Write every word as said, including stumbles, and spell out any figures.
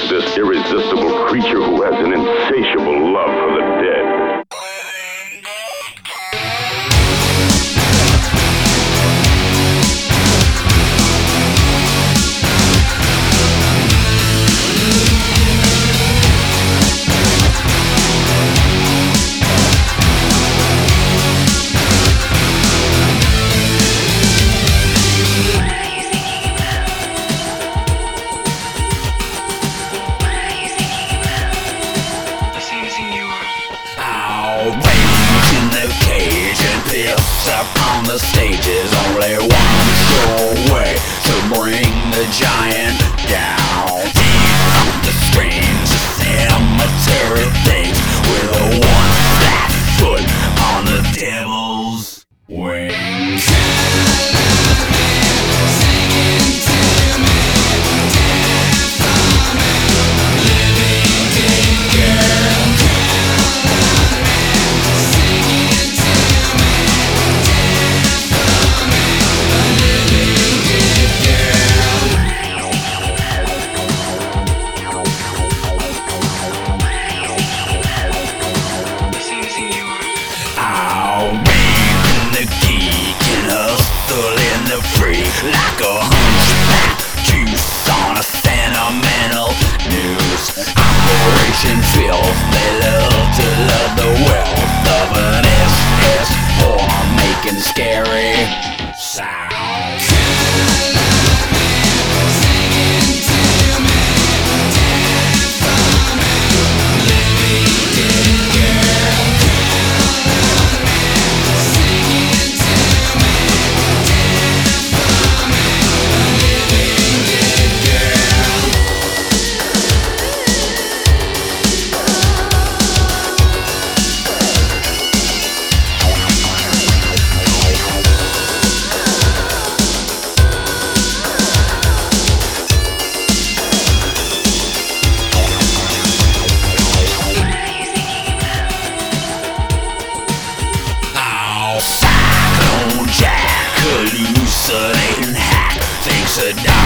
this irresistible creature who has an insatiable love for the dead. Up on the stages, only one sure way to bring the giant down. Deep the screams, the cemetery things, with a one flat foot on the devil's wings. Singing to me, death for me, living dead girl. Singing to me. Like a hunchback juice on a sentimental news operation filth. They love to love the wealth of an S S whore making scary sounds. Singing to me, death for me, living dead girl. Singing to me. Cyclone Jack, hallucinating hack, thinks a